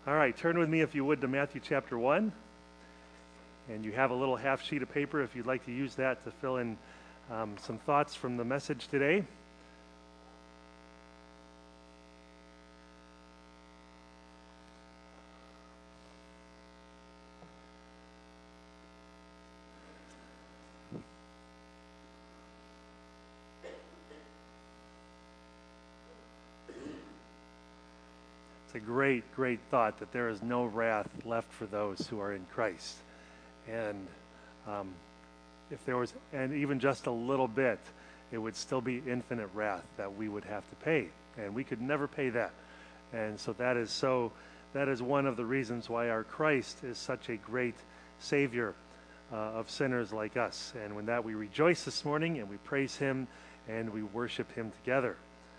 All right, turn with me if you would to Matthew chapter 1. And you have a little half sheet of paper if you'd like to use that to fill in some thoughts from the message today. It's a great, great thought that there is no wrath left for those who are in Christ. And if there was, and even just a little bit, it would still be infinite wrath that we would have to pay. And we could never pay that. And so that is one of the reasons why our Christ is such a great Savior of sinners like us. And when that we rejoice this morning and we praise Him and we worship Him together.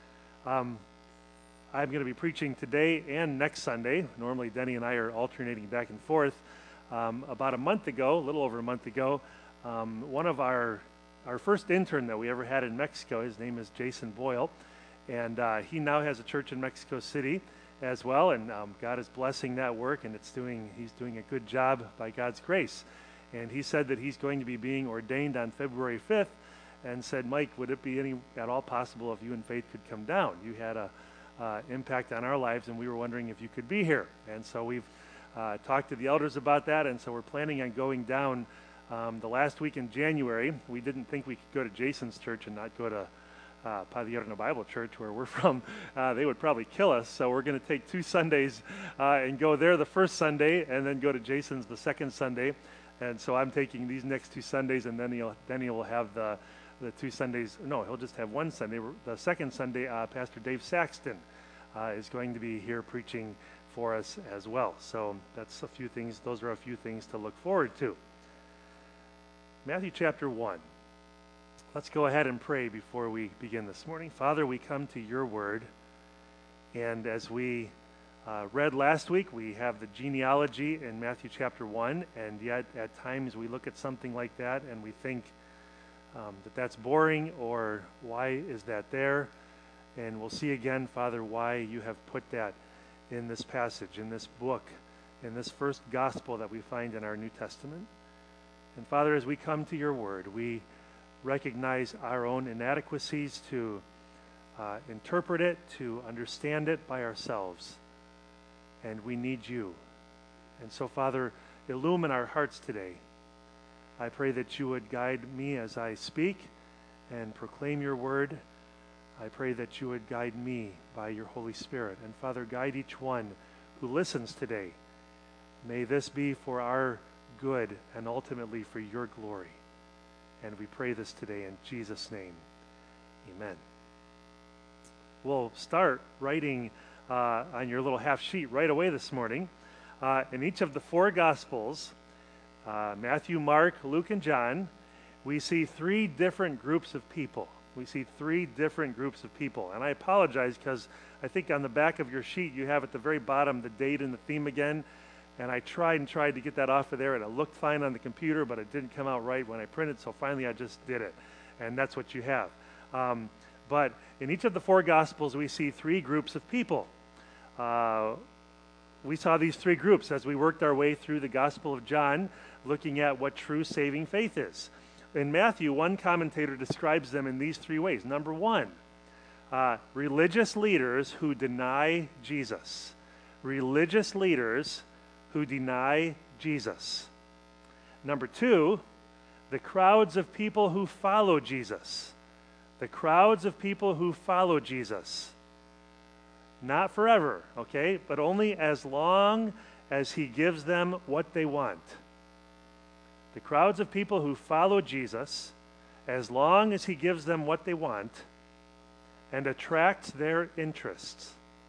I'm going to be preaching today and next Sunday. Normally Denny and I are alternating back and forth. About a month ago, a little over a month ago, one of our first intern that we ever had in Mexico, his name is Jason Boyle, and he now has a church in Mexico City as well, and God is blessing that work, and he's doing a good job by God's grace. And he said that he's going to be being ordained on February 5th, and said, Mike, would it be at all possible if you and Faith could come down? You had a impact on our lives, and we were wondering if you could be here. And so we've talked to the elders about that, and so we're planning on going down the last week in January. We didn't think we could go to Jason's church and not go to Padierna Bible Church, where we're from. They would probably kill us, so we're going to take 2 Sundays and go there the first Sunday, and then go to Jason's the second Sunday. And so I'm taking these next 2 Sundays, and then he will have the 2 Sundays. No, he'll just have 1 Sunday. The second Sunday, Pastor Dave Saxton is going to be here preaching for us as well. So that's a few things. Those are a few things to look forward to. Matthew chapter 1. Let's go ahead and pray before we begin this morning. Father, we come to your word, and as we read last week, we have the genealogy in Matthew chapter 1, and yet at times we look at something like that and we think that's boring, or why is that there? And we'll see again, Father, why you have put that in this passage, in this book, in this first gospel that we find in our New Testament. And Father, as we come to your word, we recognize our own inadequacies to interpret it, to understand it by ourselves. And we need you. And so, Father, illumine our hearts today. I pray that you would guide me as I speak and proclaim your word. I pray that you would guide me by your Holy Spirit. And Father, guide each one who listens today. May this be for our good and ultimately for your glory. And we pray this today in Jesus' name. Amen. We'll start writing on your little half sheet right away this morning. In each of the 4 Gospels, Matthew, Mark, Luke, and John, we see 3 different groups of people. We see 3 different groups of people. And I apologize because I think on the back of your sheet you have at the very bottom the date and the theme again. And I tried to get that off of there, and it looked fine on the computer, but it didn't come out right when I printed, so finally I just did it. And that's what you have. But in each of the 4 Gospels we see 3 groups of people. We saw these 3 groups as we worked our way through the Gospel of John, looking at what true saving faith is. In Matthew, one commentator describes them in these 3 ways. Number 1, religious leaders who deny Jesus. Religious leaders who deny Jesus. Number 2, the crowds of people who follow Jesus. The crowds of people who follow Jesus. Not forever, okay, but only as long as he gives them what they want. The crowds of people who follow Jesus, as long as he gives them what they want and attracts their interests.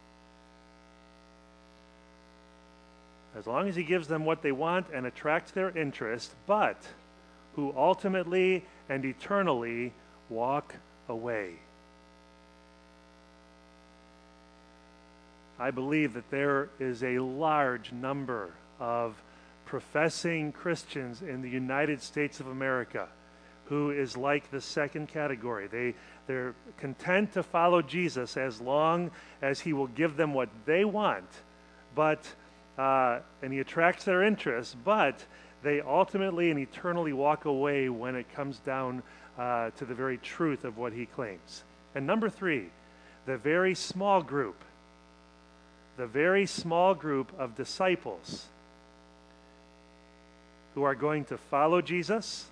As long as he gives them what they want and attracts their interest, but who ultimately and eternally walk away. I believe that there is a large number of professing Christians in the United States of America who is like the second category. They're content to follow Jesus as long as he will give them what they want, but and he attracts their interest, but they ultimately and eternally walk away when it comes down to the very truth of what he claims. And number three, the very small group of disciples who are going to follow Jesus,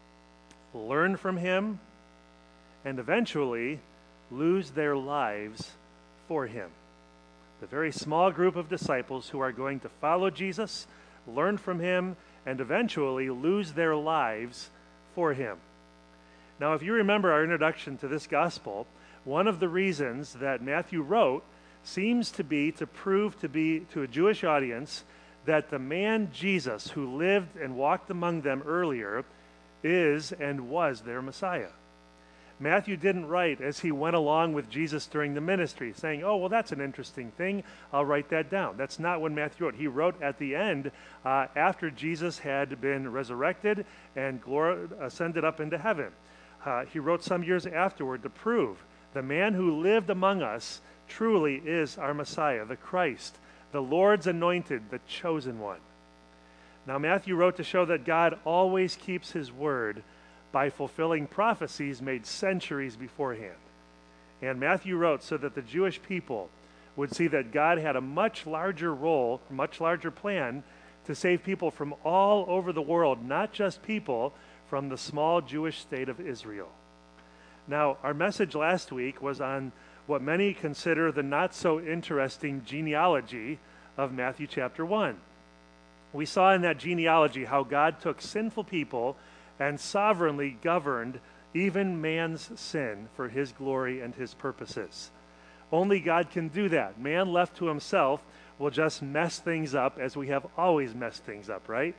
learn from him, and eventually lose their lives for him. The very small group of disciples who are going to follow Jesus, learn from him, and eventually lose their lives for him. Now, if you remember our introduction to this gospel, one of the reasons that Matthew wrote seems to be to prove to a Jewish audience that the man Jesus who lived and walked among them earlier is and was their Messiah. Matthew didn't write as he went along with Jesus during the ministry, saying, oh, well, that's an interesting thing. I'll write that down. That's not what Matthew wrote. He wrote at the end, after Jesus had been resurrected and ascended up into heaven. He wrote some years afterward to prove the man who lived among us truly is our Messiah, the Christ, the Lord's anointed, the chosen one. Now, Matthew wrote to show that God always keeps his word by fulfilling prophecies made centuries beforehand. And Matthew wrote so that the Jewish people would see that God had a much larger role, a much larger plan to save people from all over the world, not just people from the small Jewish state of Israel. Now, our message last week was on what many consider the not so interesting genealogy of Matthew chapter 1. We saw in that genealogy how God took sinful people and sovereignly governed even man's sin for his glory and his purposes. Only God can do that. Man left to himself will just mess things up, as we have always messed things up, right?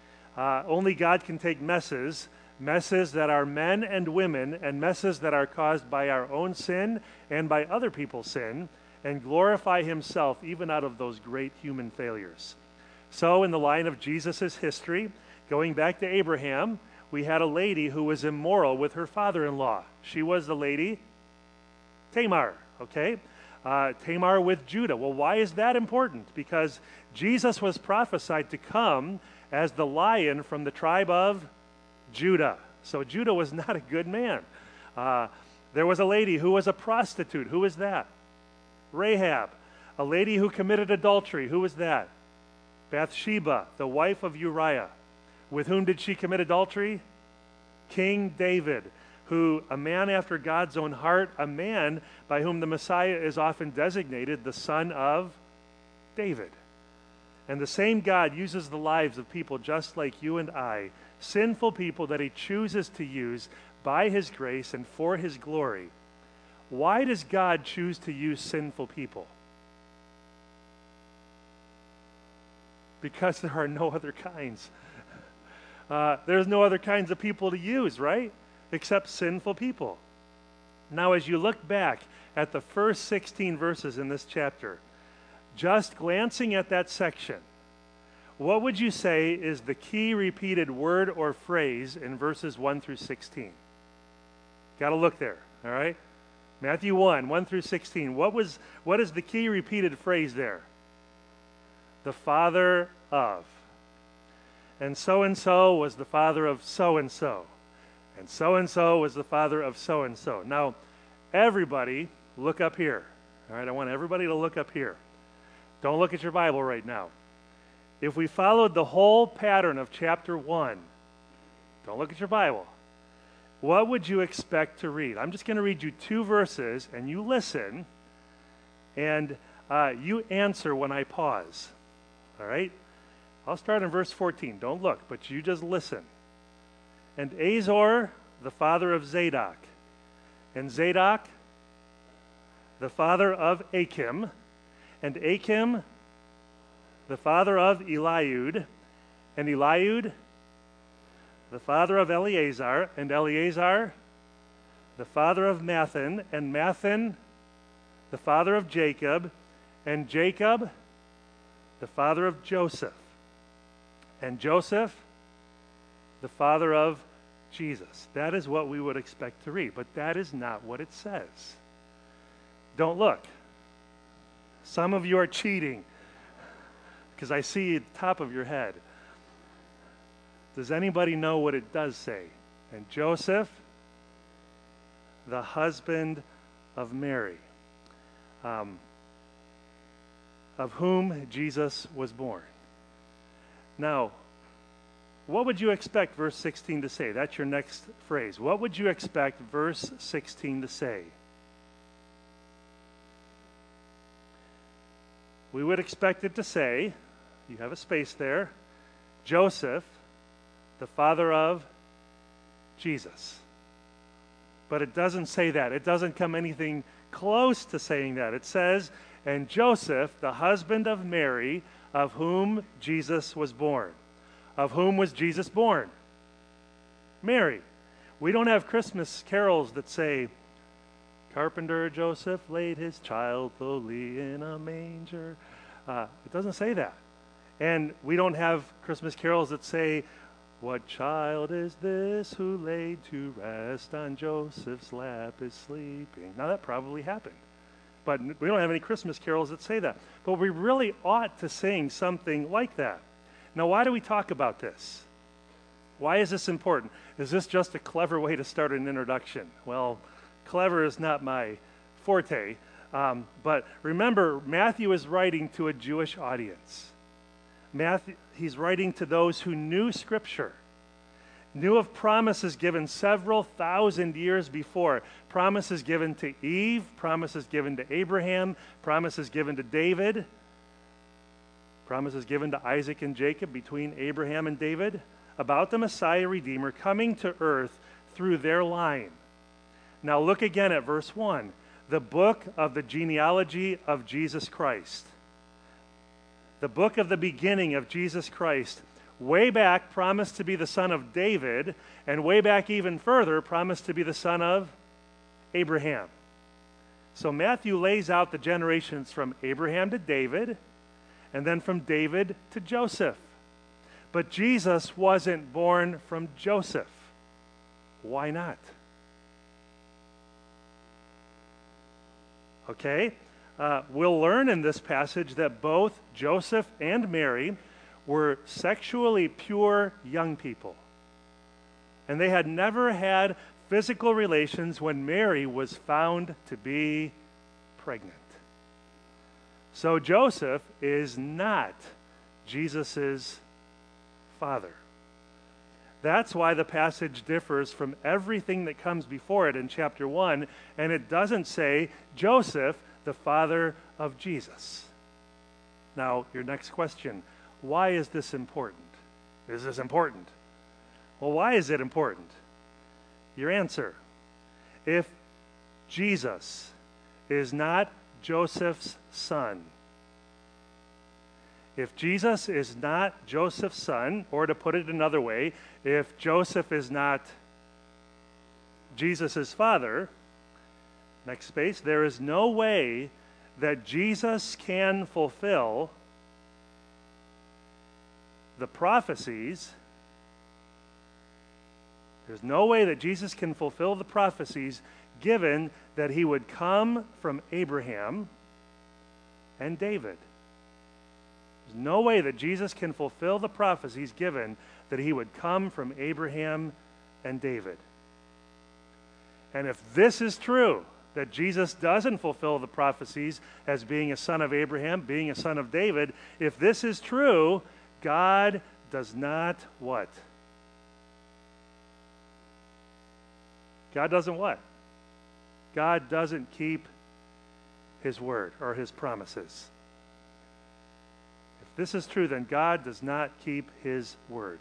Only God can take messes that are men and women, and messes that are caused by our own sin and by other people's sin, and glorify himself even out of those great human failures. So in the line of Jesus' history, going back to Abraham, we had a lady who was immoral with her father-in-law. She was the lady Tamar, okay? Tamar with Judah. Well, why is that important? Because Jesus was prophesied to come as the lion from the tribe of Judah. So Judah was not a good man. There was a lady who was a prostitute. Who was that? Rahab. A lady who committed adultery. Who was that? Bathsheba, the wife of Uriah. With whom did she commit adultery? King David, who, a man after God's own heart, a man by whom the Messiah is often designated the son of David. And the same God uses the lives of people just like you and I, sinful people that he chooses to use by his grace and for his glory. Why does God choose to use sinful people? Because there are no other kinds. There's no other kinds of people to use, right? Except sinful people. Now, as you look back at the first 16 verses in this chapter, just glancing at that section, what would you say is the key repeated word or phrase in verses 1 through 16? Got to look there, all right? Matthew 1 through 16. What is the key repeated phrase there? The father of. And so was the father of so-and-so. And so was the father of so-and-so. Now, everybody, look up here. All right, I want everybody to look up here. Don't look at your Bible right now. If we followed the whole pattern of chapter 1, don't look at your Bible, what would you expect to read? I'm just going to read you 2 verses, and you listen, and you answer when I pause. All right? I'll start in verse 14. Don't look, but you just listen. And Azor, the father of Zadok, and Zadok, the father of Achim, and Achim, the father of Eliud, and Eliud, the father of Eleazar, and Eleazar, the father of Mathan, and Mathan, the father of Jacob, and Jacob, the father of Joseph, and Joseph, the father of Jesus. That is what we would expect to read, but that is not what it says. Don't look. Some of you are cheating, because I see the top of your head. Does anybody know what it does say? And Joseph, the husband of Mary, of whom Jesus was born. Now, what would you expect verse 16 to say? That's your next phrase. What would you expect verse 16 to say? We would expect it to say, you have a space there, Joseph, the father of Jesus. But it doesn't say that. It doesn't come anything close to saying that. It says, and Joseph, the husband of Mary, of whom Jesus was born. Of whom was Jesus born? Mary. We don't have Christmas carols that say, carpenter Joseph laid his child lowly in a manger. It doesn't say that. And we don't have Christmas carols that say, what child is this who laid to rest on Joseph's lap is sleeping? Now that probably happened. But we don't have any Christmas carols that say that. But we really ought to sing something like that. Now, why do we talk about this? Why is this important? Is this just a clever way to start an introduction? Well, clever is not my forte. But remember, Matthew is writing to a Jewish audience. He's writing to those who knew Scripture, knew of promises given several thousand years before. Promises given to Eve, promises given to Abraham, promises given to David, promises given to Isaac and Jacob between Abraham and David about the Messiah Redeemer coming to earth through their line. Now look again at verse 1. The book of the genealogy of Jesus Christ. The book of the beginning of Jesus Christ. Way back promised to be the son of David, and way back even further promised to be the son of Abraham. So Matthew lays out the generations from Abraham to David, and then from David to Joseph. But Jesus wasn't born from Joseph. Why not? Okay, we'll learn in this passage that both Joseph and Mary were sexually pure young people. And they had never had physical relations when Mary was found to be pregnant. So Joseph is not Jesus' father. That's why the passage differs from everything that comes before it in chapter 1, and it doesn't say Joseph, the father of Jesus. Now, your next question, why is this important? Is this important? Well, why is it important? Your answer, if Jesus is not Joseph's son, if Jesus is not Joseph's son, or to put it another way, if Joseph is not Jesus' father, next space, there is no way that Jesus can fulfill the prophecies. There's no way that Jesus can fulfill the prophecies given that he would come from Abraham and David. There's no way that Jesus can fulfill the prophecies given that he would come from Abraham and David. And if this is true, that Jesus doesn't fulfill the prophecies as being a son of Abraham, being a son of David, if this is true, God does not what? God doesn't what? God doesn't keep his word or his promises. If this is true, then God does not keep his word.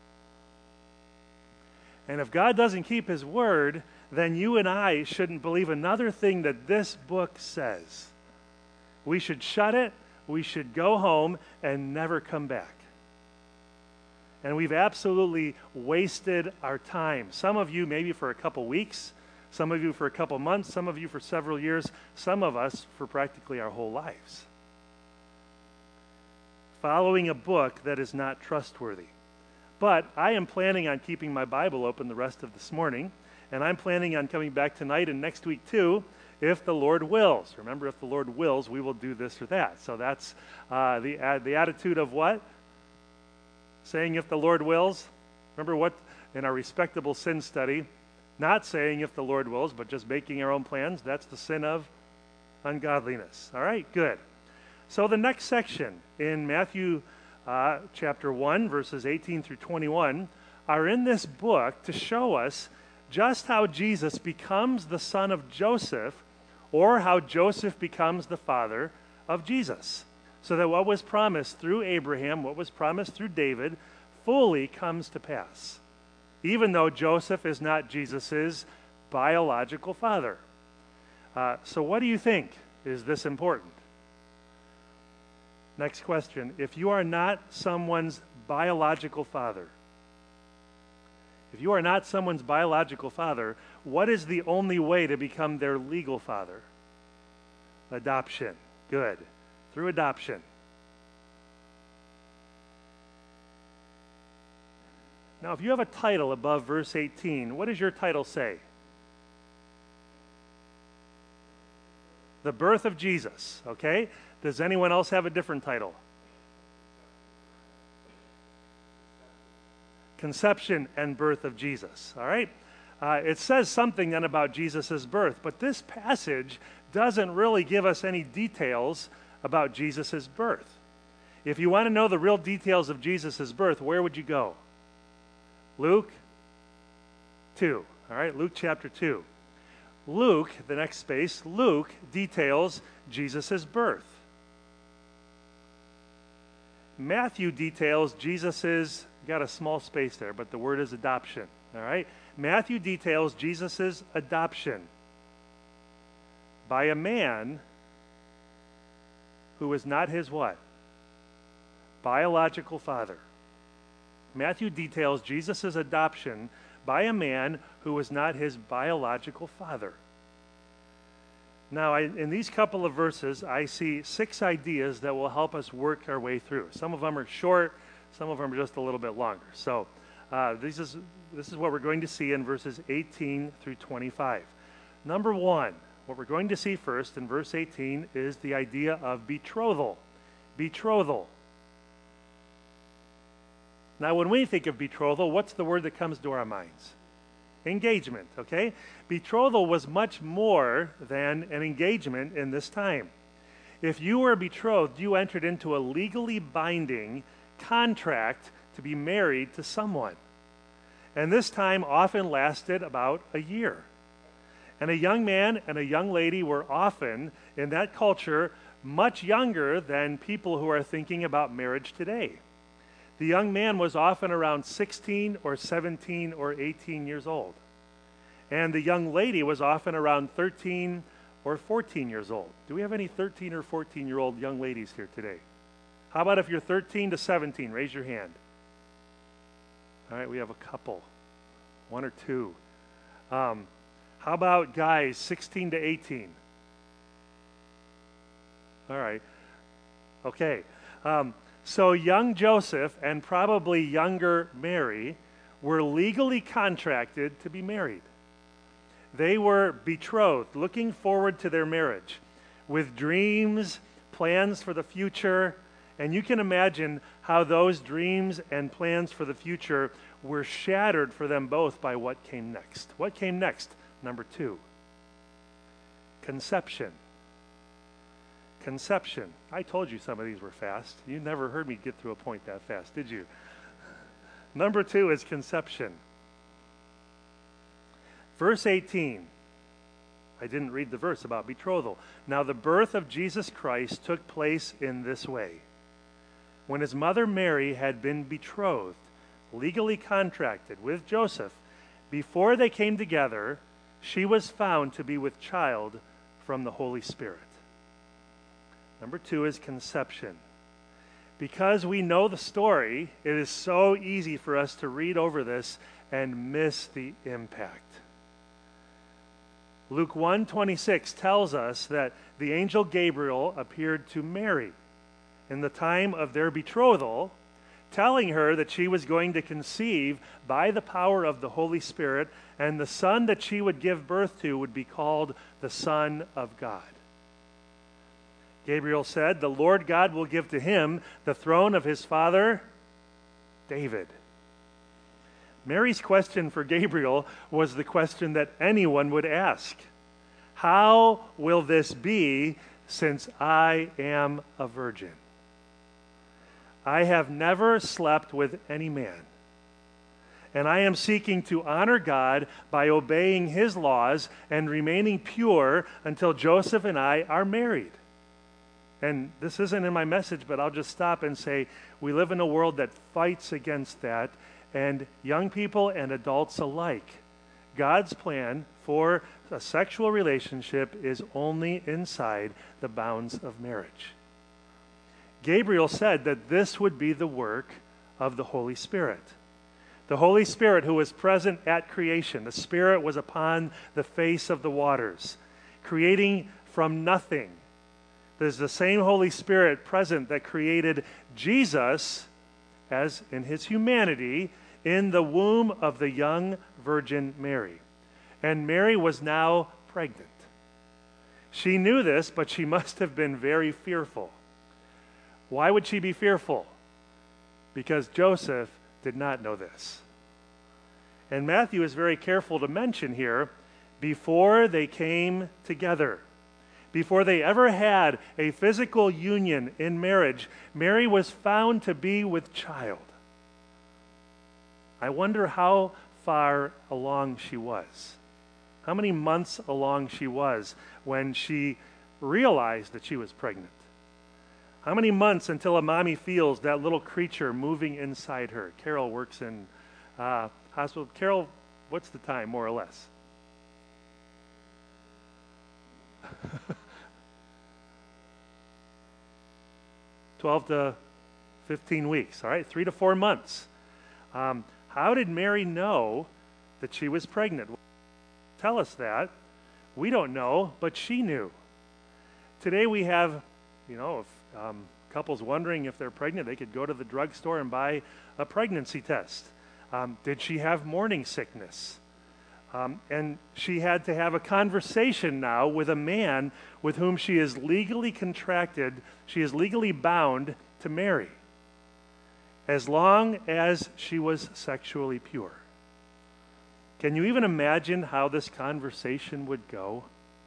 And if God doesn't keep his word, then you and I shouldn't believe another thing that this book says. We should shut it, we should go home and never come back. And we've absolutely wasted our time. Some of you maybe for a couple weeks, some of you for a couple months, some of you for several years, some of us for practically our whole lives. Following a book that is not trustworthy. But I am planning on keeping my Bible open the rest of this morning, and I'm planning on coming back tonight and next week too, if the Lord wills. Remember, if the Lord wills, we will do this or that. So that's the attitude of what? Saying if the Lord wills. Remember what in our respectable sin study, not saying if the Lord wills, but just making our own plans. That's the sin of ungodliness. All right, good. So the next section in Matthew chapter 1, verses 18 through 21, are in this book to show us just how Jesus becomes the son of Joseph, or how Joseph becomes the father of Jesus. So that what was promised through Abraham, what was promised through David, fully comes to pass, even though Joseph is not Jesus' biological father. So what do you think? Is this important? Next question. If you are not someone's biological father, what is the only way to become their legal father? Adoption. Good. Through adoption. Now, if you have a title above verse 18, what does your title say? The birth of Jesus, okay? Does anyone else have a different title? Conception and birth of Jesus, all right? It says something then about Jesus' birth, but this passage doesn't really give us any details about Jesus' birth. If you want to know the real details of Jesus' birth, where would you go? Luke 2, all right? Luke chapter 2. Luke, the next space, Luke details Jesus' birth. Matthew details Jesus' got a small space there, but the word is adoption, all right? Matthew details Jesus' adoption by a man who was not his what? Biological father. Matthew details Jesus' adoption by a man who was not his biological father. Now, in these couple of verses, I see 6 ideas that will help us work our way through. Some of them are short, some of them are just a little bit longer. So this is what we're going to see in verses 18 through 25. Number 1, what we're going to see first in verse 18 is the idea of betrothal. Betrothal. Now, when we think of betrothal, what's the word that comes to our minds? Engagement, okay? Betrothal was much more than an engagement in this time. If you were betrothed, you entered into a legally binding contract to be married to someone. And this time often lasted about a year. And a young man and a young lady were often, in that culture, much younger than people who are thinking about marriage today. The young man was often around 16 or 17 or 18 years old. And the young lady was often around 13 or 14 years old. Do we have any 13 or 14-year-old young ladies here today? How about if you're 13 to 17? Raise your hand. All right, we have a couple. 1 or 2. How about guys 16 to 18? All right. Okay. So young Joseph and probably younger Mary were legally contracted to be married. They were betrothed, looking forward to their marriage with dreams, plans for the future, and you can imagine how those dreams and plans for the future were shattered for them both by what came next. What came next? Number 2, conception. Conception. I told you some of these were fast. You never heard me get through a point that fast, did you? Number 2 is conception. Verse 18. I didn't read the verse about betrothal. Now the birth of Jesus Christ took place in this way. When his mother Mary had been betrothed, legally contracted with Joseph, before they came together, she was found to be with child from the Holy Spirit. Number 2 is conception. Because we know the story, it is so easy for us to read over this and miss the impact. Luke 1:26 tells us that the angel Gabriel appeared to Mary in the time of their betrothal telling her that she was going to conceive by the power of the Holy Spirit, and the son that she would give birth to would be called the Son of God. Gabriel said, "The Lord God will give to him the throne of his father David." Mary's question for Gabriel was the question that anyone would ask. How will this be, since I am a virgin? I have never slept with any man, and I am seeking to honor God by obeying his laws and remaining pure until Joseph and I are married. And this isn't in my message, but I'll just stop and say we live in a world that fights against that, and young people and adults alike. God's plan for a sexual relationship is only inside the bounds of marriage. Gabriel said that this would be the work of the Holy Spirit. The Holy Spirit who was present at creation. The Spirit was upon the face of the waters, creating from nothing. There's the same Holy Spirit present that created Jesus, as in his humanity, in the womb of the young Virgin Mary. And Mary was now pregnant. She knew this, but she must have been very fearful. Why would she be fearful? Because Joseph did not know this. And Matthew is very careful to mention here, before they came together, before they ever had a physical union in marriage, Mary was found to be with child. I wonder how far along she was. How many months along she was when she realized that she was pregnant? How many months until a mommy feels that little creature moving inside her? Carol works in hospital. Carol, what's the time, more or less? $12 to 15 weeks, all right? 3 to 4 months. How did Mary know that she was pregnant? Tell us that. We don't know, but she knew. Today we have, if couples wondering if they're pregnant, they could go to the drugstore and buy a pregnancy test. Did she have morning sickness? And she had to have a conversation now with a man with whom she is legally contracted, she is legally bound to marry, as long as she was sexually pure. Can you even imagine how this conversation would go?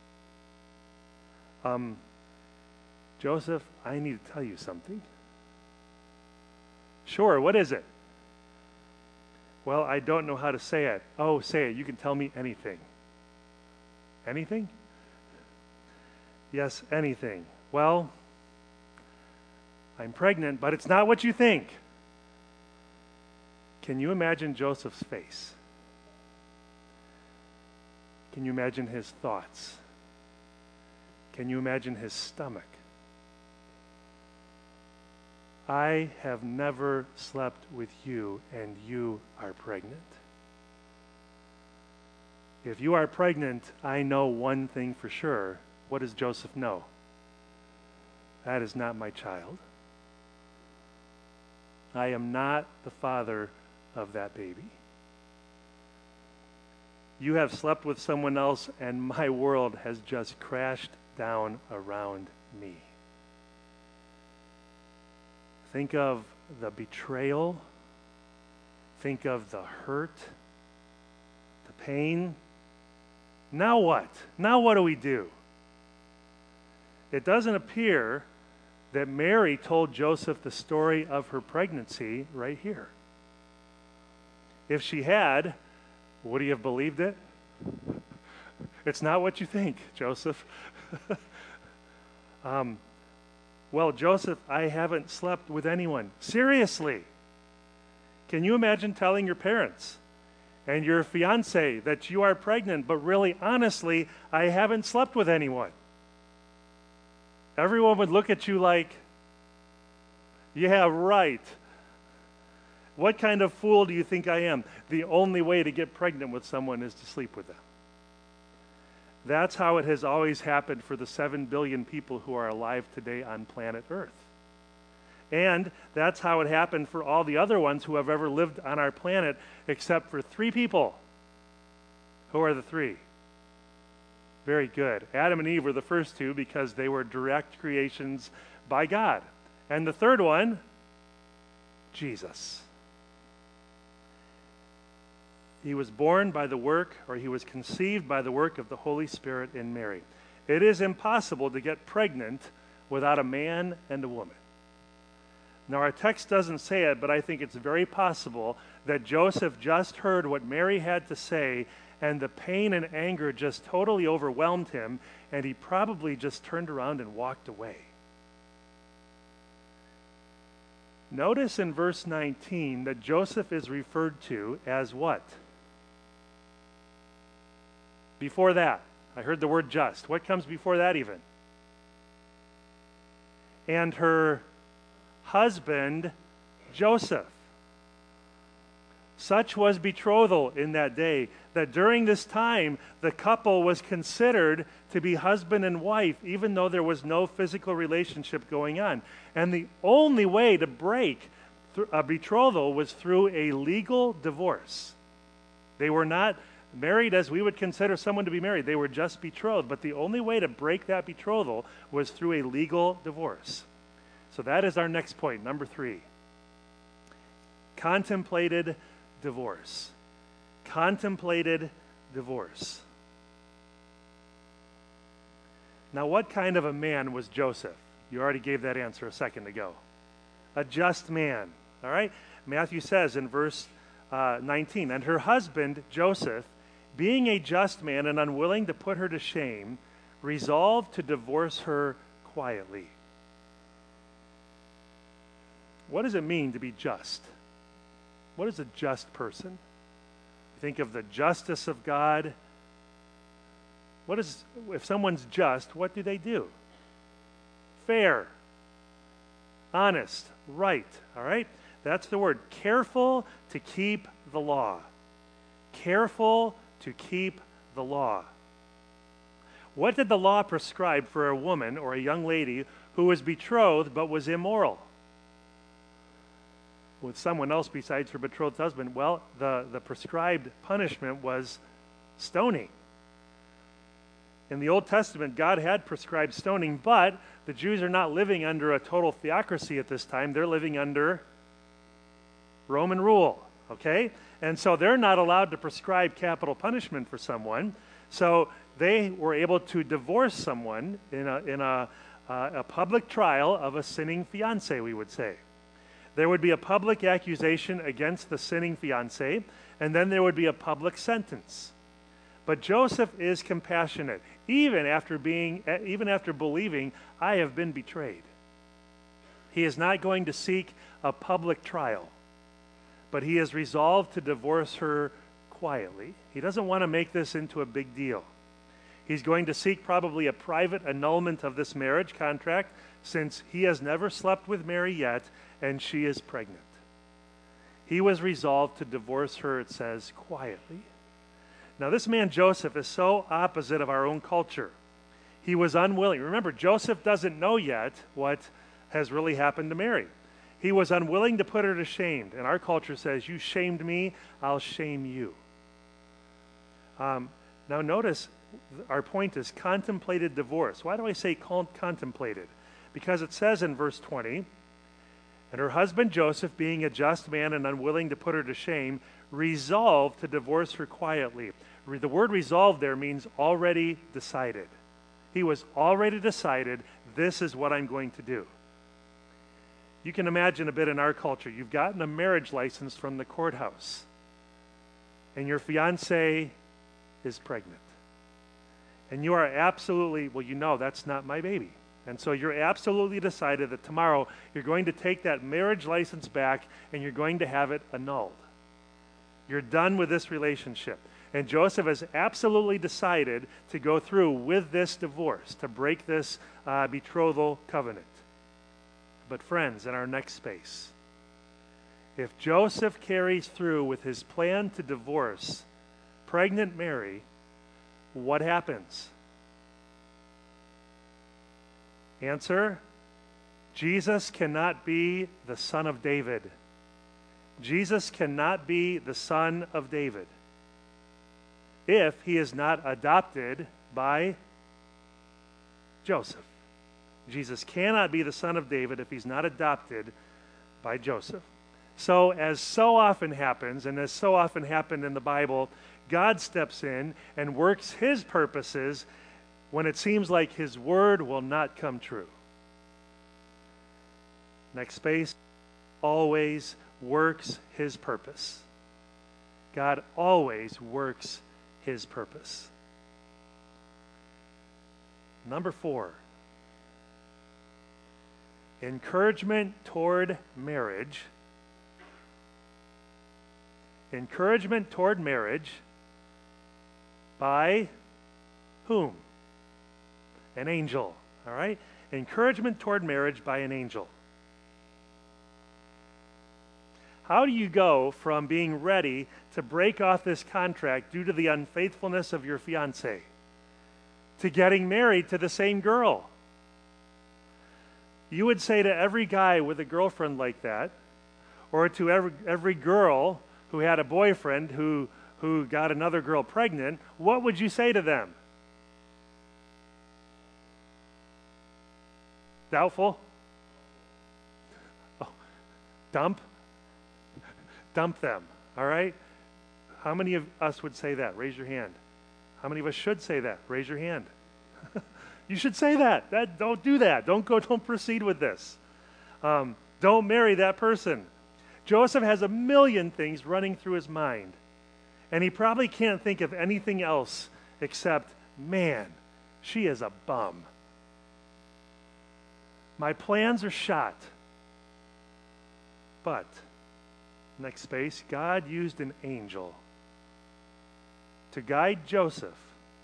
Joseph, I need to tell you something. Sure, what is it? Well, I don't know how to say it. Oh, say it. You can tell me anything. Anything? Yes, anything. Well, I'm pregnant, but it's not what you think. Can you imagine Joseph's face? Can you imagine his thoughts? Can you imagine his stomach? I have never slept with you, and you are pregnant. If you are pregnant, I know one thing for sure. What does Joseph know? That is not my child. I am not the father of that baby. You have slept with someone else, and my world has just crashed down around me. Think of the betrayal. Think of the hurt, the pain. Now what? Now what do we do? It doesn't appear that Mary told Joseph the story of her pregnancy right here. If she had, would he have believed it? It's not what you think, Joseph. Well, Joseph, I haven't slept with anyone. Seriously. Can you imagine telling your parents and your fiance that you are pregnant, but really, honestly, I haven't slept with anyone? Everyone would look at you like, yeah, right. What kind of fool do you think I am? The only way to get pregnant with someone is to sleep with them. That's how it has always happened for the 7 billion people who are alive today on planet Earth. And that's how it happened for all the other ones who have ever lived on our planet, except for 3 people. Who are the 3? Very good. Adam and Eve were the first 2 because they were direct creations by God. And the third one, Jesus. He was born by the work, or he was conceived by the work of the Holy Spirit in Mary. It is impossible to get pregnant without a man and a woman. Now, our text doesn't say it, but I think it's very possible that Joseph just heard what Mary had to say, and the pain and anger just totally overwhelmed him, and he probably just turned around and walked away. Notice in verse 19 that Joseph is referred to as what? Before that, I heard the word just. What comes before that even? And her husband, Joseph. Such was betrothal in that day, that during this time the couple was considered to be husband and wife, even though there was no physical relationship going on. And the only way to break a betrothal was through a legal divorce. They were not married as we would consider someone to be married. They were just betrothed. But the only way to break that betrothal was through a legal divorce. So that is our next point, number 3. Contemplated divorce. Contemplated divorce. Now, what kind of a man was Joseph? You already gave that answer a second ago. A just man. All right? Matthew says in verse 19, and her husband, Joseph, being a just man and unwilling to put her to shame, resolved to divorce her quietly. What does it mean to be just? What is a just person? Think of the justice of God. If someone's just, what do they do? Fair, honest, right, all right? That's the word. Careful to keep the law. Careful to keep the law. What did the law prescribe for a woman or a young lady who was betrothed but was immoral with someone else besides her betrothed husband? Well, the prescribed punishment was stoning. In the Old Testament, God had prescribed stoning, but the Jews are not living under a total theocracy at this time. They're living under Roman rule, okay? And so they're not allowed to prescribe capital punishment for someone. So they were able to divorce someone in a public trial of a sinning fiance, we would say. There would be a public accusation against the sinning fiance, and then there would be a public sentence. But Joseph is compassionate, even after believing, I have been betrayed. He is not going to seek a public trial, but he is resolved to divorce her quietly. He doesn't want to make this into a big deal. He's going to seek probably a private annulment of this marriage contract, since he has never slept with Mary yet, and she is pregnant. He was resolved to divorce her, it says, quietly. Now, this man Joseph is so opposite of our own culture. He was unwilling. Remember, Joseph doesn't know yet what has really happened to Mary. He was unwilling to put her to shame. And our culture says, you shamed me, I'll shame you. Now, notice, our point is contemplated divorce. Why do I say contemplated? Because it says in verse 20, and her husband Joseph, being a just man and unwilling to put her to shame, resolved to divorce her quietly. The word resolved there means already decided. He was already decided, this is what I'm going to do. You can imagine a bit in our culture. You've gotten a marriage license from the courthouse, and your fiance is pregnant. And you are absolutely, well, you know that's not my baby. And so you're absolutely decided that tomorrow you're going to take that marriage license back and you're going to have it annulled. You're done with this relationship. And Joseph has absolutely decided to go through with this divorce, to break this betrothal covenant. But friends, in our next space, if Joseph carries through with his plan to divorce pregnant Mary, what happens? Answer, Jesus cannot be the son of David. Jesus cannot be the son of David if he is not adopted by Joseph. Jesus cannot be the son of David if he's not adopted by Joseph. So, as so often happens, and as so often happened in the Bible, God steps in and works his purposes when it seems like his word will not come true. Next space, always works his purpose. God always works his purpose. Number 4, encouragement toward marriage. Encouragement toward marriage by whom? An angel, all right? Encouragement toward marriage by an angel. How do you go from being ready to break off this contract due to the unfaithfulness of your fiancé to getting married to the same girl? You would say to every guy with a girlfriend like that, or to every girl who had a boyfriend who got another girl pregnant, what would you say to them? Doubtful? Oh, dump them, all right? How many of us would say that? Raise your hand. How many of us should say that? Raise your hand. You should say that. Don't do that. Don't proceed with this. Don't marry that person. Joseph has a million things running through his mind, and he probably can't think of anything else except, man, she is a bum. My plans are shot. But, next space, God used an angel to guide Joseph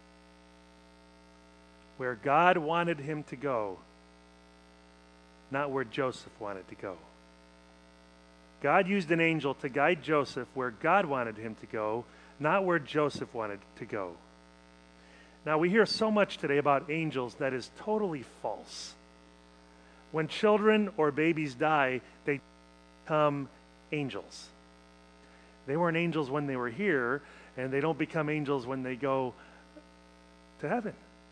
where God wanted him to go, not where Joseph wanted to go. God used an angel to guide Joseph where God wanted him to go, not where Joseph wanted to go. Now, we hear so much today about angels that is totally false. When children or babies die, they become angels. They weren't angels when they were here, and they don't become angels when they go to heaven.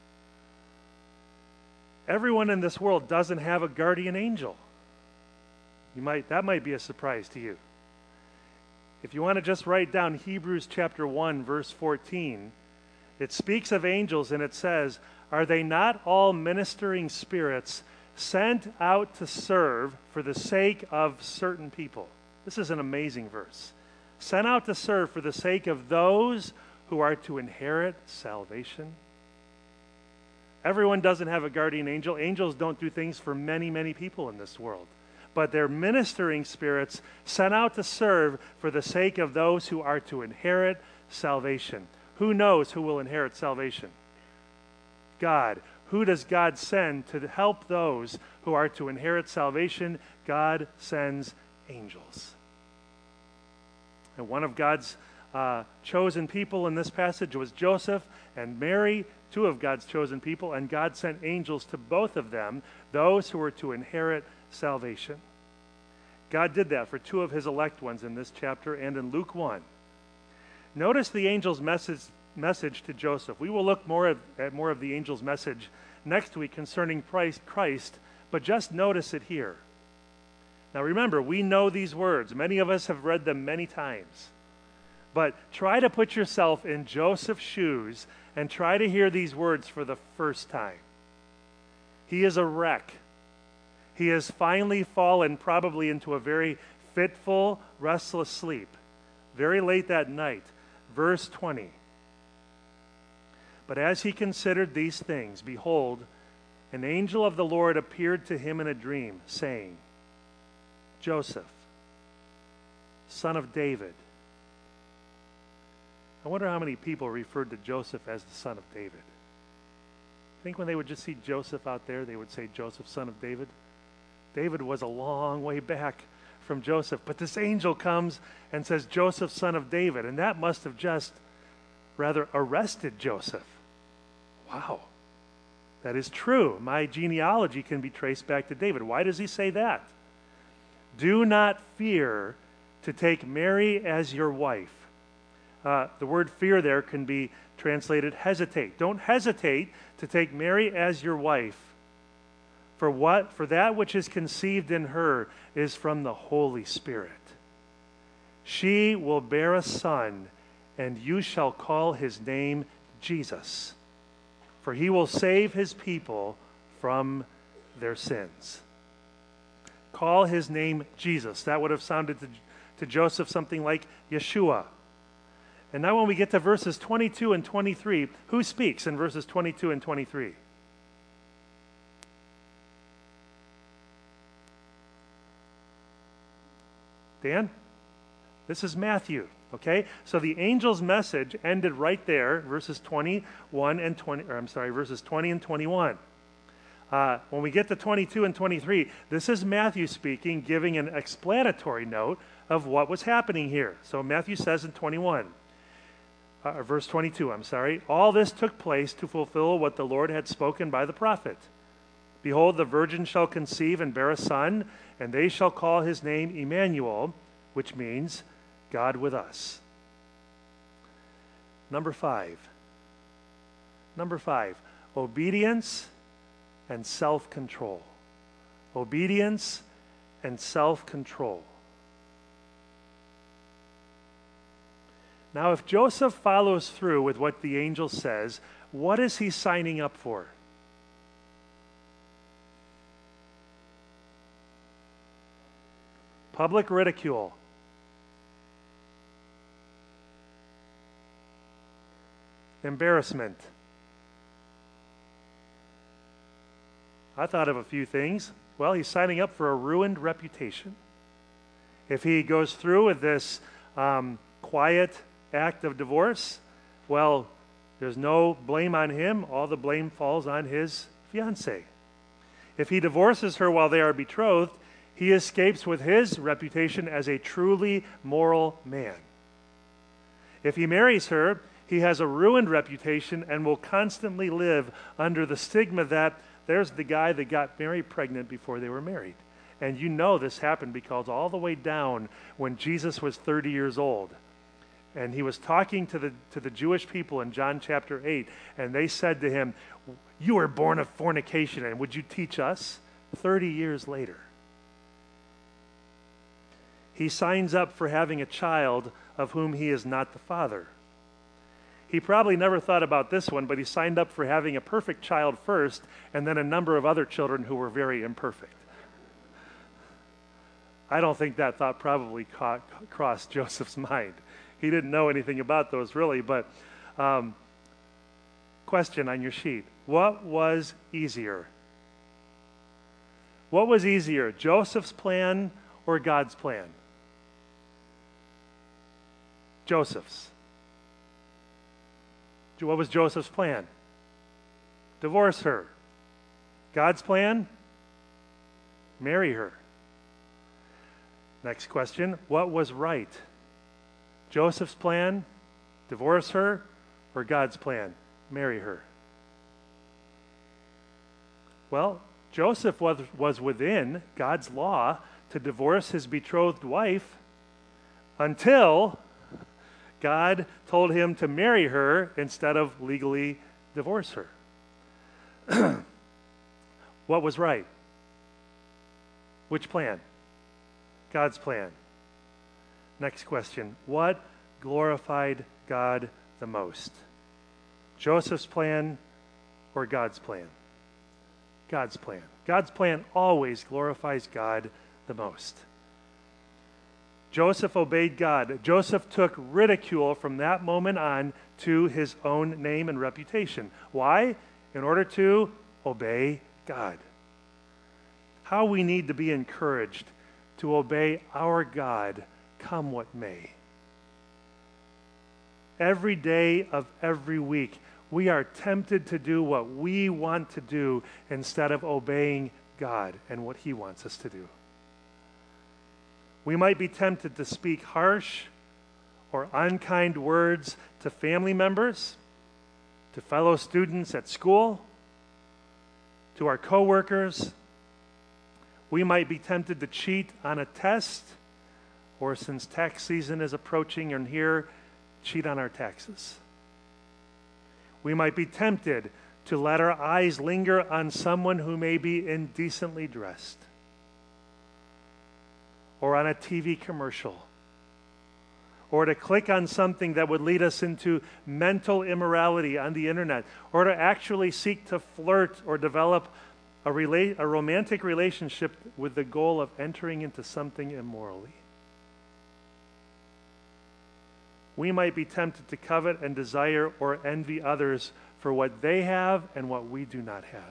Everyone in this world doesn't have a guardian angel. That might be a surprise to you. If you want to just write down Hebrews chapter 1, verse 14, it speaks of angels and it says, "Are they not all ministering spirits sent out to serve for the sake of certain people?" This is an amazing verse. Sent out to serve for the sake of those who are to inherit salvation. Everyone doesn't have a guardian angel. Angels don't do things for many, many people in this world. But they're ministering spirits sent out to serve for the sake of those who are to inherit salvation. Who knows who will inherit salvation? God. Who does God send to help those who are to inherit salvation? God sends angels. And one of God's chosen people in this passage was Joseph and Mary, two of God's chosen people, and God sent angels to both of them, those who were to inherit salvation. God did that for two of his elect ones in this chapter and in Luke 1. Notice the angel's message to Joseph. We will look at more of the angel's message next week concerning Christ, but just notice it here. Now remember, we know these words. Many of us have read them many times. But try to put yourself in Joseph's shoes and try to hear these words for the first time. He is a wreck. He has finally fallen probably into a very fitful, restless sleep. Very late that night. Verse 20. But as he considered these things, behold, an angel of the Lord appeared to him in a dream, saying, Joseph, son of David. I wonder how many people referred to Joseph as the son of David. I think when they would just see Joseph out there, they would say, Joseph, son of David. David was a long way back from Joseph, but this angel comes and says, Joseph, son of David, and that must have just rather arrested Joseph. Wow, That is true. My genealogy can be traced back to David. Why does he say that? Do not fear to take Mary as your wife. The word fear there can be translated hesitate. Don't hesitate to take Mary as your wife. For that which is conceived in her is from the Holy Spirit. She will bear a son, and you shall call his name Jesus, for he will save his people from their sins. Call his name Jesus. That would have sounded to Joseph something like Yeshua. And now when we get to verses 22 and 23, who speaks in verses 22 and 23? Dan? This is Matthew, okay? So the angel's message ended right there, verses 21 and 20, or I'm sorry, verses 20 and 21. When we get to 22 and 23, this is Matthew speaking, giving an explanatory note of what was happening here. So Matthew says in verse 22, all this took place to fulfill what the Lord had spoken by the prophet. Behold, the virgin shall conceive and bear a son, and they shall call his name Emmanuel, which means God with us. Number five, obedience and self-control. Obedience and self-control. Now, if Joseph follows through with what the angel says, what is he signing up for? Public ridicule. Embarrassment. I thought of a few things. Well, he's signing up for a ruined reputation. If he goes through with this quiet act of divorce, well, there's no blame on him. All the blame falls on his fiancée. If he divorces her while they are betrothed, he escapes with his reputation as a truly moral man. If he marries her, he has a ruined reputation and will constantly live under the stigma that there's the guy that got Mary pregnant before they were married. And you know this happened because all the way down when Jesus was 30 years old, and he was talking to the Jewish people in John chapter 8, and they said to him, "You were born of fornication, and would you teach us?" 30 years later. He signs up for having a child of whom he is not the father. He probably never thought about this one, but he signed up for having a perfect child first, and then a number of other children who were very imperfect. I don't think that thought probably crossed Joseph's mind. He didn't know anything about those really, but question on your sheet. What was easier? What was easier, Joseph's plan or God's plan? Joseph's. What was Joseph's plan? Divorce her. God's plan? Marry her. Next question, what was right? Joseph's plan? Divorce her? Or God's plan? Marry her. Well, Joseph was within God's law to divorce his betrothed wife until God told him to marry her instead of legally divorce her. What was right? Which plan? God's plan. Next question. What glorified God the most? Joseph's plan or God's plan? God's plan. God's plan always glorifies God the most. Joseph obeyed God. Joseph took ridicule from that moment on to his own name and reputation. Why? In order to obey God. How we need to be encouraged to obey our God, come what may. Every day of every week, we are tempted to do what we want to do instead of obeying God and what He wants us to do. We might be tempted to speak harsh or unkind words to family members, to fellow students at school, to our coworkers. We might be tempted to cheat on a test, or since tax season is approaching and here, cheat on our taxes. We might be tempted to let our eyes linger on someone who may be indecently dressed, or on a TV commercial, or to click on something that would lead us into mental immorality on the internet, or to actually seek to flirt or develop a romantic relationship with the goal of entering into something immorally. We might be tempted to covet and desire or envy others for what they have and what we do not have.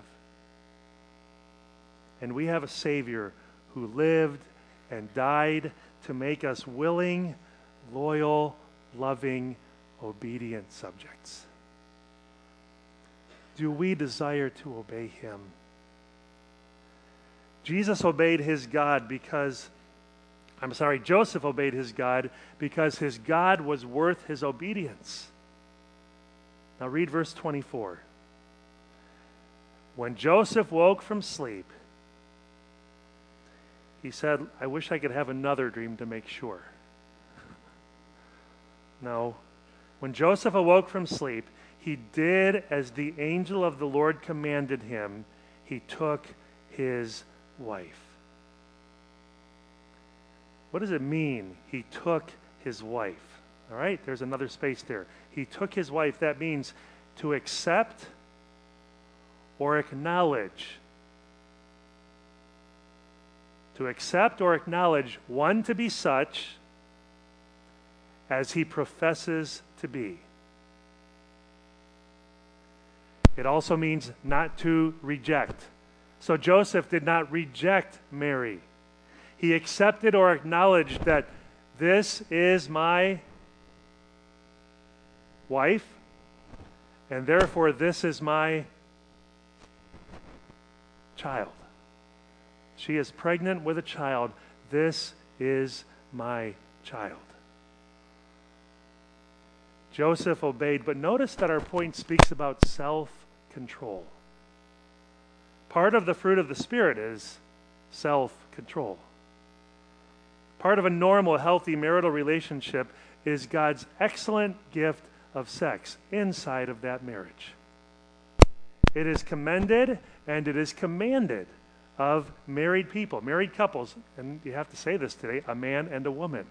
And we have a Savior who lived and died to make us willing, loyal, loving, obedient subjects. Do we desire to obey him? Joseph obeyed his God because his God was worth his obedience. Now read verse 24. When Joseph woke from sleep, he said, I wish I could have another dream to make sure. No. When Joseph awoke from sleep, he did as the angel of the Lord commanded him. He took his wife. What does it mean, he took his wife? All right, there's another space there. He took his wife. That means to accept or acknowledge. To accept or acknowledge one to be such as he professes to be. It also means not to reject. So Joseph did not reject Mary. He accepted or acknowledged that this is my wife, and therefore this is my child. She is pregnant with a child. This is my child. Joseph obeyed, but notice that our point speaks about self-control. Part of the fruit of the Spirit is self-control. Part of a normal, healthy marital relationship is God's excellent gift of sex inside of that marriage. It is commended and it is commanded of married people, married couples, and you have to say this today, a man and a woman,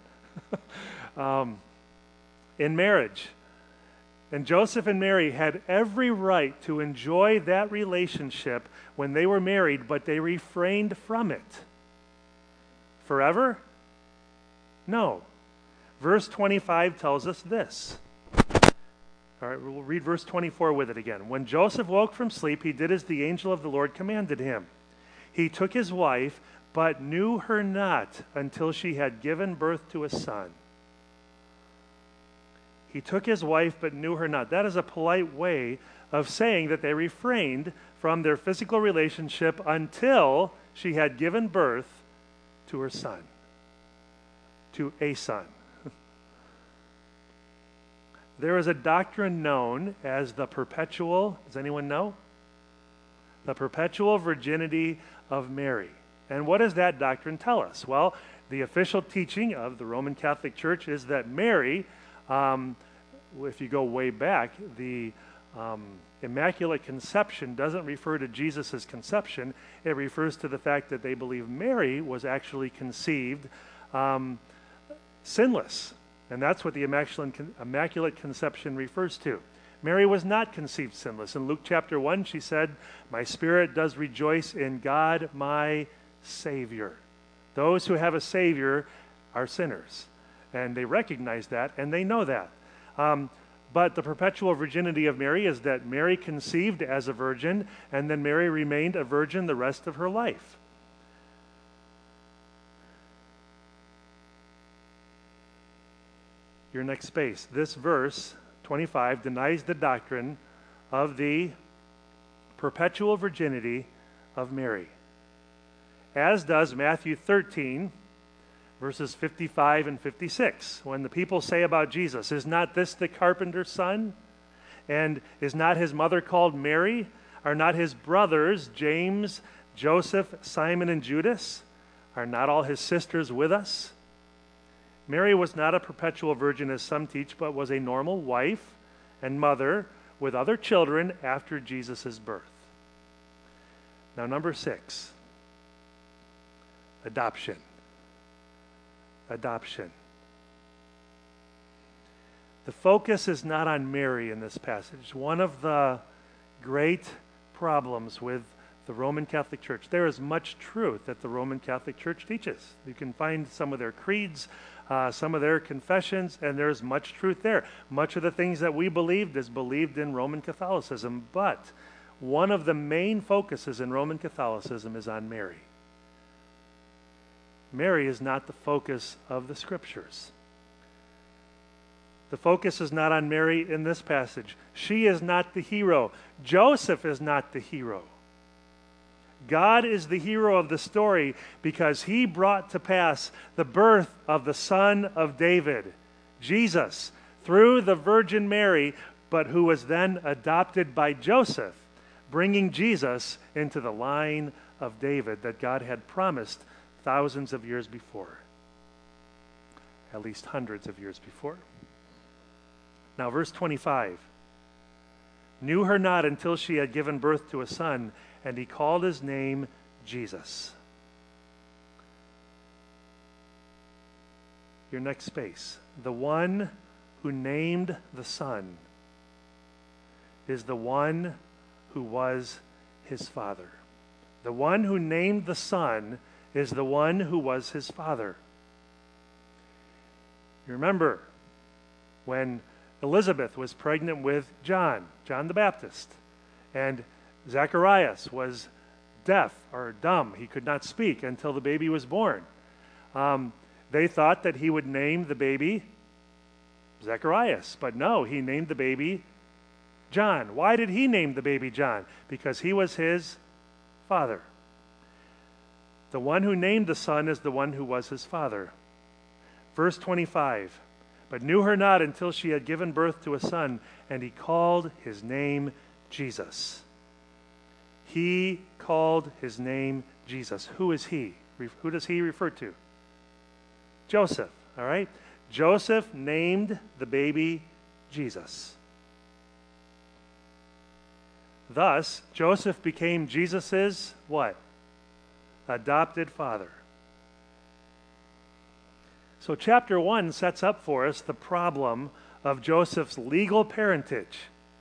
in marriage. And Joseph and Mary had every right to enjoy that relationship when they were married, but they refrained from it. Forever? No. Verse 25 tells us this. All right, we'll read verse 24 with it again. When Joseph woke from sleep, he did as the angel of the Lord commanded him. He took his wife, but knew her not until she had given birth to a son. He took his wife, but knew her not. That is a polite way of saying that they refrained from their physical relationship until she had given birth to her son, to a son. There is a doctrine known as the perpetual, does anyone know? The perpetual virginity of Mary. And what does that doctrine tell us? Well, the official teaching of the Roman Catholic Church is that Mary, if you go way back, the Immaculate Conception doesn't refer to Jesus' conception. It refers to the fact that they believe Mary was actually conceived sinless. And that's what the Immaculate Conception refers to. Mary was not conceived sinless. In Luke chapter 1, she said, "My spirit does rejoice in God, my Savior." Those who have a Savior are sinners. And they recognize that, and they know that. But the perpetual virginity of Mary is that Mary conceived as a virgin, and then Mary remained a virgin the rest of her life. Your next space. This verse, 25, denies the doctrine of the perpetual virginity of Mary, as does Matthew 13, verses 55 and 56. When the people say about Jesus, "Is not this the carpenter's son? And is not his mother called Mary?" Are not his brothers, James, Joseph, Simon, and Judas? Are not all his sisters with us? Mary was not a perpetual virgin as some teach, but was a normal wife and mother with other children after Jesus' birth. Now, number 6, adoption. Adoption. The focus is not on Mary in this passage. One of the great problems with the Roman Catholic Church, there is much truth that the Roman Catholic Church teaches. You can find some of their creeds, some of their confessions, and there's much truth there. Much of the things that we believed is believed in Roman Catholicism, but one of the main focuses in Roman Catholicism is on Mary. Mary is not the focus of the Scriptures. The focus is not on Mary in this passage. She is not the hero. Joseph is not the hero. God is the hero of the story because he brought to pass the birth of the Son of David, Jesus, through the Virgin Mary, but who was then adopted by Joseph, bringing Jesus into the line of David that God had promised thousands of years before, at least hundreds of years before. Now, verse 25, knew her not until she had given birth to a son, and he called his name Jesus. Your next space. The one who named the son is the one who was his father. The one who named the son is the one who was his father. You remember when Elizabeth was pregnant with John the Baptist, and Zacharias was deaf or dumb. He could not speak until the baby was born. They thought that he would name the baby Zacharias, but no, he named the baby John. Why did he name the baby John? Because he was his father. The one who named the son is the one who was his father. Verse 25, but knew her not until she had given birth to a son, and he called his name Jesus. He called his name Jesus. Who is he? Who does he refer to? Joseph, all right? Joseph named the baby Jesus. Thus, Joseph became Jesus's what? Adopted father. So chapter 1 sets up for us the problem of Joseph's legal parentage.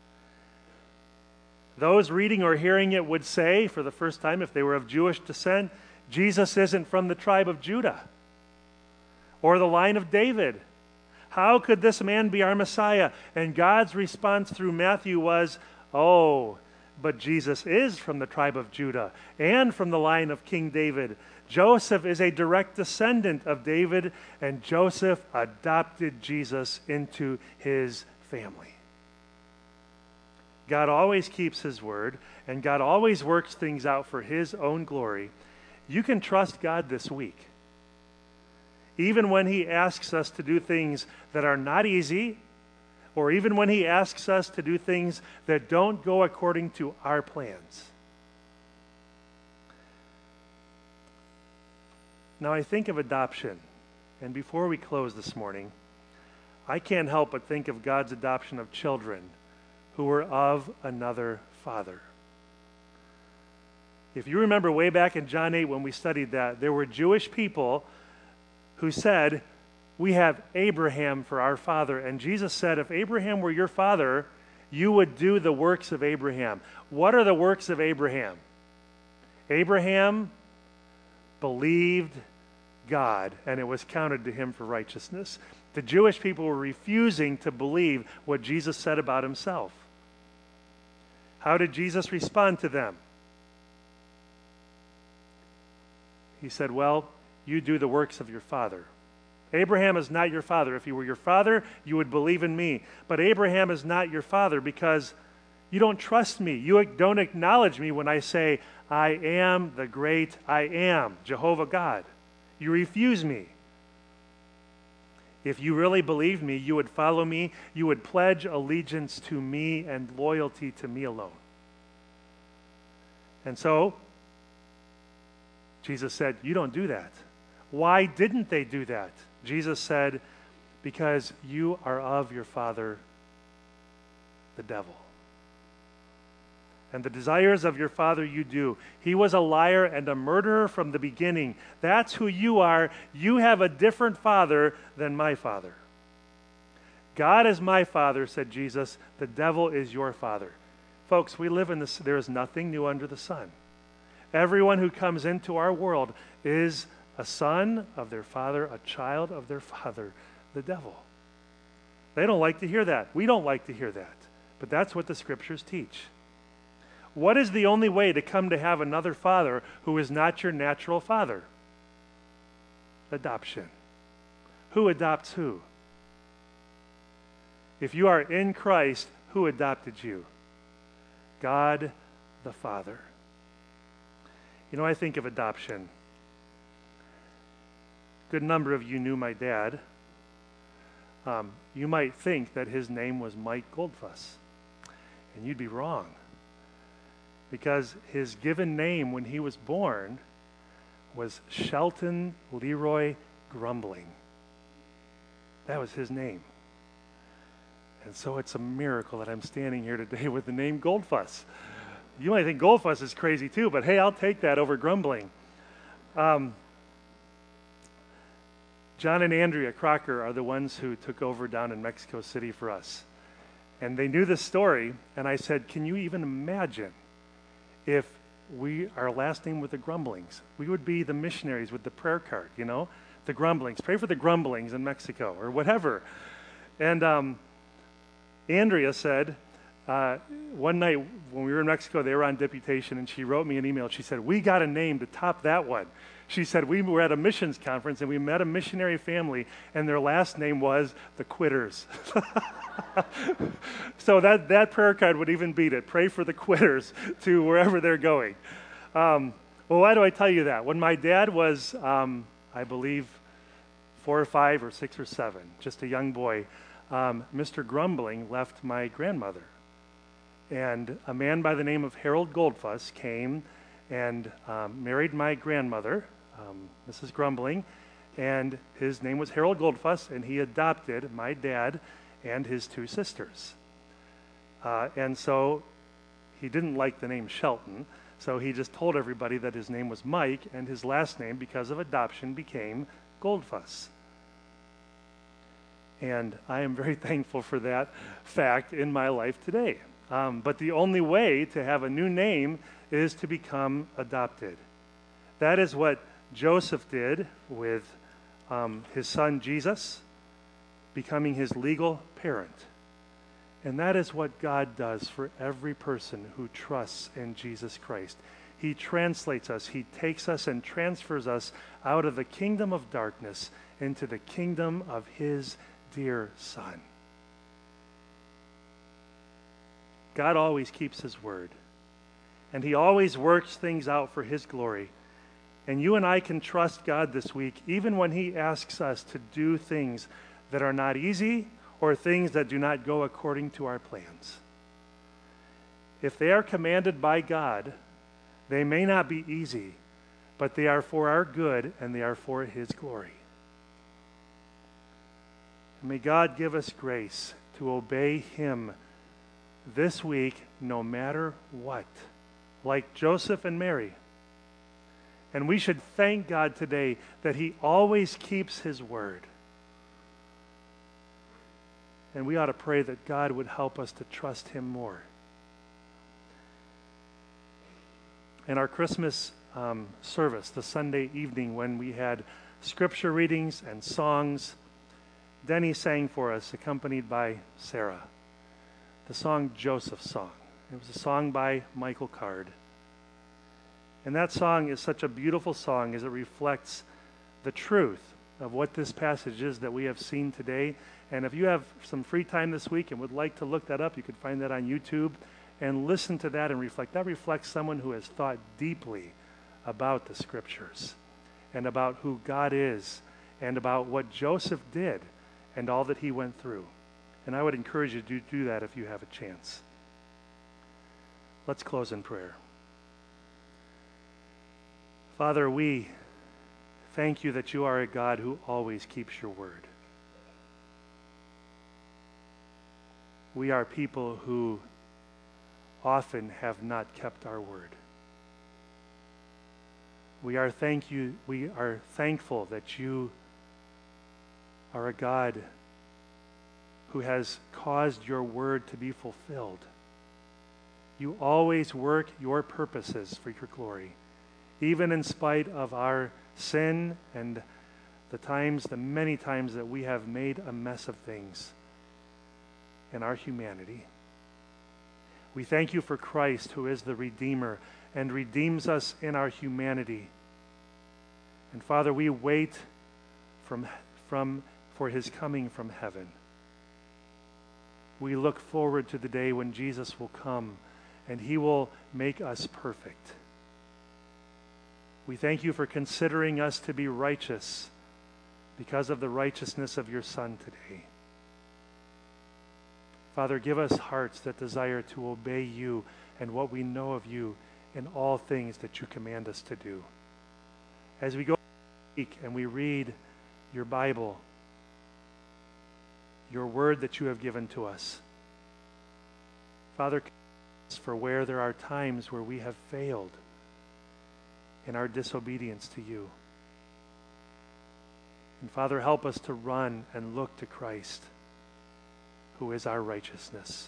Those reading or hearing it would say, for the first time, if they were of Jewish descent, Jesus isn't from the tribe of Judah or the line of David. How could this man be our Messiah? And God's response through Matthew was, oh, but Jesus is from the tribe of Judah and from the line of King David. Joseph is a direct descendant of David, and Joseph adopted Jesus into his family. God always keeps his word, and God always works things out for his own glory. You can trust God this week. Even when he asks us to do things that are not easy, or even when he asks us to do things that don't go according to our plans. Now I think of adoption, and before we close this morning, I can't help but think of God's adoption of children who were of another father. If you remember way back in John 8 when we studied that, there were Jewish people who said, we have Abraham for our father. And Jesus said, if Abraham were your father, you would do the works of Abraham. What are the works of Abraham? Abraham believed God, and it was counted to him for righteousness. The Jewish people were refusing to believe what Jesus said about himself. How did Jesus respond to them? He said, well, you do the works of your father. Abraham is not your father. If he were your father, you would believe in me. But Abraham is not your father because you don't trust me. You don't acknowledge me when I say, I am the great I am, Jehovah God. You refuse me. If you really believed me, you would follow me. You would pledge allegiance to me and loyalty to me alone. And so, Jesus said, you don't do that. Why didn't they do that? Jesus said, because you are of your father, the devil. And the desires of your father you do. He was a liar and a murderer from the beginning. That's who you are. You have a different father than my father. God is my father, said Jesus. The devil is your father. Folks, we live in this, there is nothing new under the sun. Everyone who comes into our world is a son of their father, a child of their father, the devil. They don't like to hear that. We don't like to hear that. But that's what the scriptures teach. What is the only way to come to have another father who is not your natural father? Adoption. Who adopts who? If you are in Christ, who adopted you? God the Father. You know, I think of adoption. A good number of you knew my dad. You might think that his name was Mike Goldfuss, and you'd be wrong. Because his given name when he was born was Shelton Leroy Grumbling. That was his name. And so it's a miracle that I'm standing here today with the name Goldfuss. You might think Goldfuss is crazy too, but hey, I'll take that over Grumbling. John and Andrea Crocker are the ones who took over down in Mexico City for us. And they knew this story, and I said, can you even imagine if our last name were the Grumblings? We would be the missionaries with the prayer card, you know? The Grumblings. Pray for the Grumblings in Mexico, or whatever. And Andrea said, one night when we were in Mexico, they were on deputation, and she wrote me an email. She said, we got a name to top that one. She said, we were at a missions conference, and we met a missionary family, and their last name was the Quitters. So that prayer card would even beat it. Pray for the Quitters to wherever they're going. Well, why do I tell you that? When my dad was, I believe, 4 or 5 or 6 or 7, just a young boy, Mr. Grumbling left my grandmother. And a man by the name of Harold Goldfuss came and married my grandmother, Mrs. Grumbling, and his name was Harold Goldfuss, and he adopted my dad and his 2 sisters. And so he didn't like the name Shelton, so he just told everybody that his name was Mike, and his last name, because of adoption, became Goldfuss. And I am very thankful for that fact in my life today. But the only way to have a new name is to become adopted. That is what Joseph did with his son Jesus, becoming his legal parent. And that is what God does for every person who trusts in Jesus Christ. He translates us, he takes us and transfers us out of the kingdom of darkness into the kingdom of his dear Son. God always keeps his word, and he always works things out for his glory. And you and I can trust God this week, even when he asks us to do things that are not easy or things that do not go according to our plans. If they are commanded by God, they may not be easy, but they are for our good and they are for his glory. And may God give us grace to obey him this week, no matter what, like Joseph and Mary. And we should thank God today that he always keeps his word. And we ought to pray that God would help us to trust him more. In our Christmas service, the Sunday evening when we had scripture readings and songs, Denny sang for us, accompanied by Sarah, the song Joseph's Song. It was a song by Michael Card. And that song is such a beautiful song as it reflects the truth of what this passage is that we have seen today. And if you have some free time this week and would like to look that up, you could find that on YouTube and listen to that and reflect. That reflects someone who has thought deeply about the scriptures and about who God is and about what Joseph did and all that he went through. And I would encourage you to do that if you have a chance. Let's close in prayer. Father, we thank you that you are a God who always keeps your word. We are people who often have not kept our word. We are thankful that you are a God who has caused your word to be fulfilled. You always work your purposes for your glory, even in spite of our sin and the many times that we have made a mess of things in our humanity. We thank you for Christ, who is the Redeemer and redeems us in our humanity. And Father, we wait for his coming from heaven. We look forward to the day when Jesus will come and he will make us perfect. We thank you for considering us to be righteous because of the righteousness of your Son today. Father, give us hearts that desire to obey you and what we know of you in all things that you command us to do. As we go week and we read your Bible, your word that you have given to us, Father, for where there are times where we have failed in our disobedience to you. And Father, help us to run and look to Christ, who is our righteousness.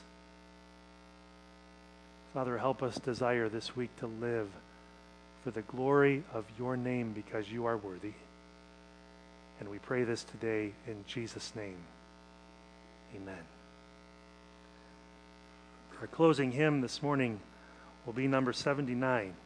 Father, help us desire this week to live for the glory of your name, because you are worthy. And we pray this today in Jesus' name. Amen. Our closing hymn this morning will be number 79.